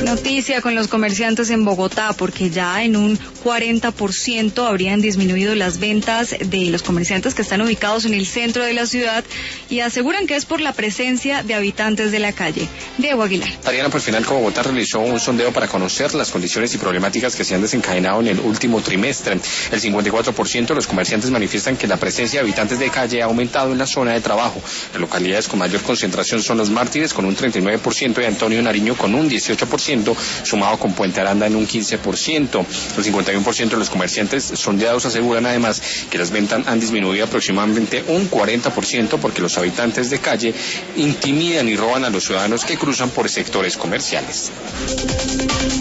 Noticia con los comerciantes en Bogotá, porque ya en un 40% habrían disminuido las ventas de los comerciantes que están ubicados en el centro de la ciudad y aseguran que es por la presencia de habitantes de la calle. Diego Aguilar. Ariana, pues Finalco Bogotá realizó un sondeo para conocer las condiciones y problemáticas que se han desencadenado en el último trimestre. El 54% de los comerciantes manifiestan que la presencia de habitantes de calle ha aumentado en la zona de trabajo. Las localidades con mayor concentración son Los Mártires con un 39% y Antonio Nariño con un 18%, sumado con Puente Aranda en un 15%. El 51% de los comerciantes sondeados aseguran además que las ventas han disminuido aproximadamente un 40% porque los habitantes de calle intimidan y roban a los ciudadanos que cruzan por sectores comerciales.